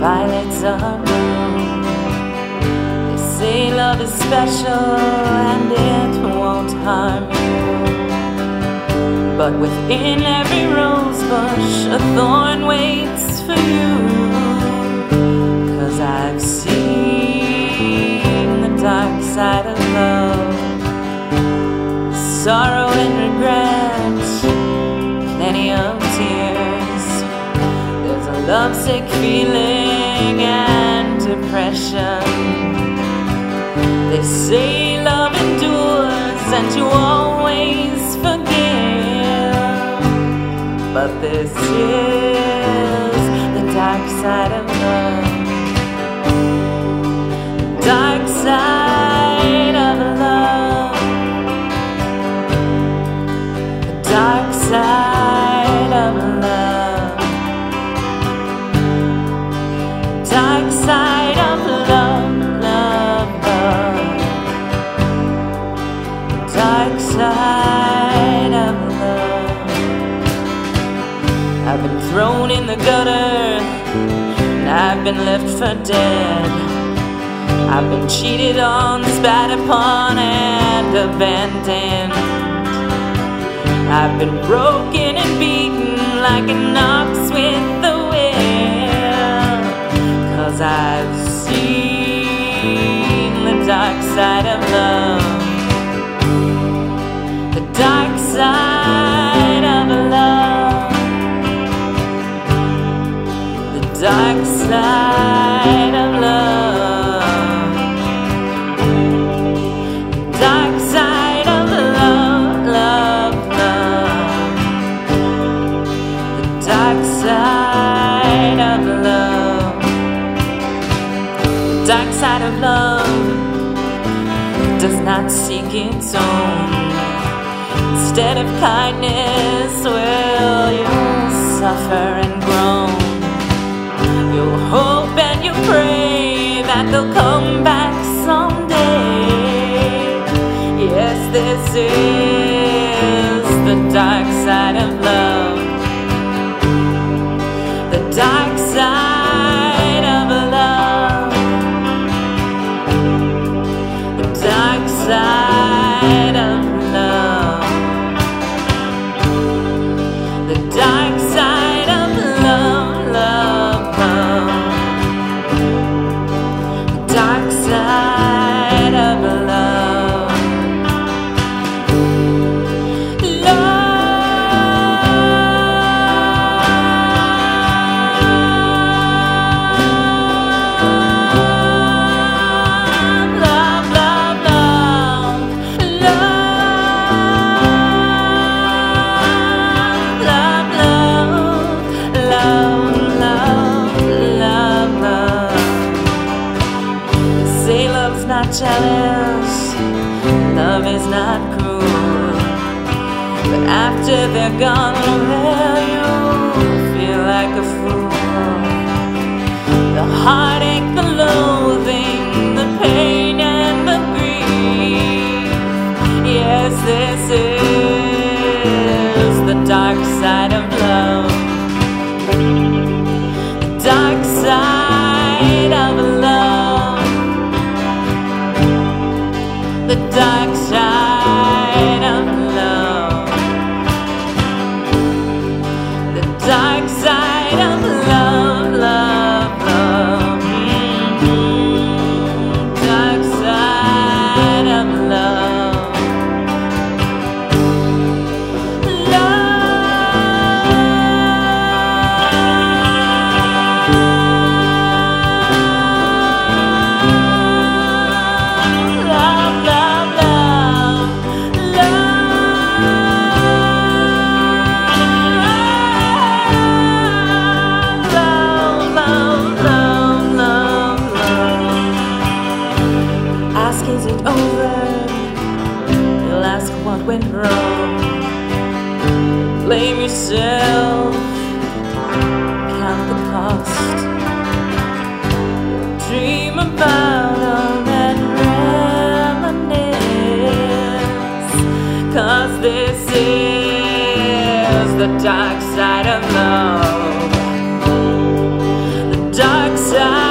violets are blue. They say love is special and it won't harm you, but within every rose bush a thorn waits for you. 'Cause I've seen the dark side of love, sorrow and regret, plenty of tears. There's a lovesick feeling and depression. They say love endures and you always forgive, but this is the dark side of love. Dark side of love. The dark side of love. Dark side of love, love, love. Dark side of love. I've been thrown in the gutter and I've been left for dead. I've been cheated on, spat upon and abandoned. I've been broken and beaten like an ox with the whip. 'Cause I've seen the dark side of love. The dark side of love. The dark side of love. Dark side of love, love, love. The dark side of love. The dark side of love does not seek its own. Instead of kindness, well, you'll suffer and groan. You'll hope and you pray that they'll come back someday. Yes, this is the dark side of love. The dark side of love. The dark side of love. The dark side of love, love, love. The dark side of love. Jealous, love is not cruel, but after they're gone, well, you feel like a fool. The heartache, the loathing, the pain and the grief. Yes, this is the dark side of love. The dark side of love. The dark side of love. The dark side of love, love, love. Dark side of love. Is it over? You'll ask what went wrong. Blame yourself, count the cost. Dream about all and reminisce. 'Cause this is the dark side of love. The dark side die.